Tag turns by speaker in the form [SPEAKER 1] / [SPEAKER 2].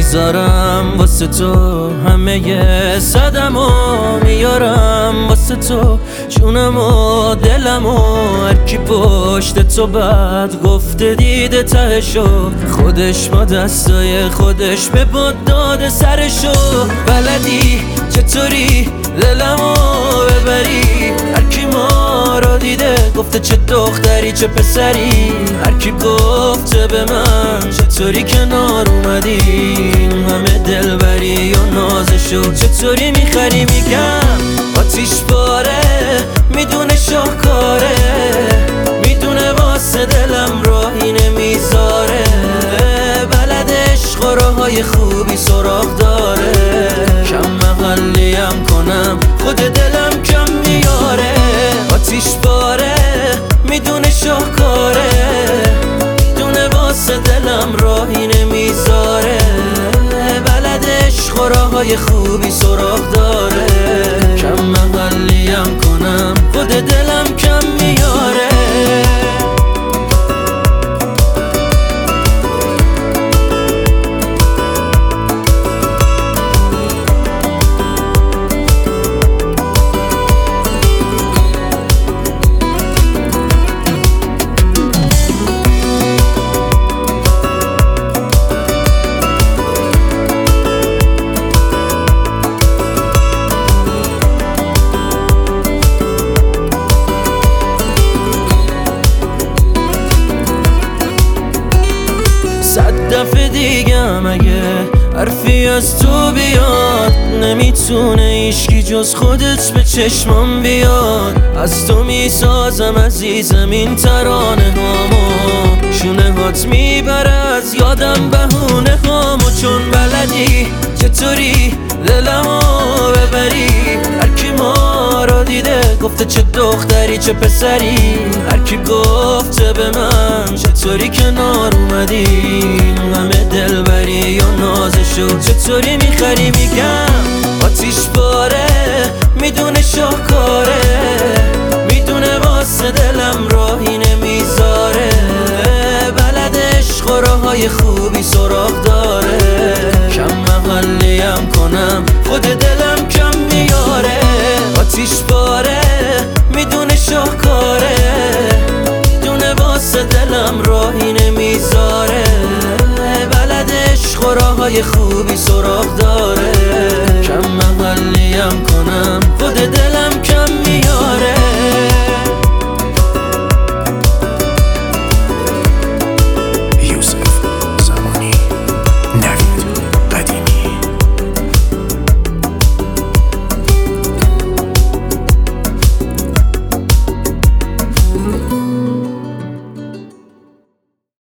[SPEAKER 1] میذارم واسه تو، همه صدمو میارم واسه تو، جونمو دلمو هرکی پشت تو بد گفته دیده تهشو، خودش با دستای خودش به باد داده سرشو. بلدی چطوری دلمو ببری، هرکی ما رو دیده گفته چه دختری چه پسری، هرکی گفته به من چطوری کنار اومدی، همه دلبری و نازشو چطوری میخری. میگم آتیش باره میدونه شاهکاره، میدونه واسه دلم راهی نمیذاره، بلد عشق و راههای خوبی سراغ داره، کم مقلیم کنم خود دلم کم میاره. آتیش باره میدونه شاهکاره، میدونه واسه دلم راهی نمیذاره، بلد عشق و راههای خوبی سراغ داره، کم مقلیم کنم خود دلم کم میاره. دفعه دیگه مگه حرفی از تو بیاد، نمیتونه ایشکی جز خودت به چشمم بیاد، از تو میسازم عزیزم این ترانه هامو، شونه هات میبره از یادم بهونه هامو، چون بلدی چطوری دلمو ببری، هرکی ما رو دیده گفته چه دختری چه پسری، هرکی گفته به من چطوری کنار اومدی، همه دلبری و نازشو چطوری میخری. میگم آتیش باره میدونه شاهکاره، میدونه واسه دلم راهی نمیذاره، بلد عشق و راههای خوبی سراغ داره، کم مقلیم کنم خود دلم کم میاره. آتیش باره میدونه شاهکاره، میدونه واسه دلم راهی نمیذاره، بلد عشق و راههای خوبی سراغ داره، کم مقلیم کنم خود دلم کم میاره.
[SPEAKER 2] قدیمی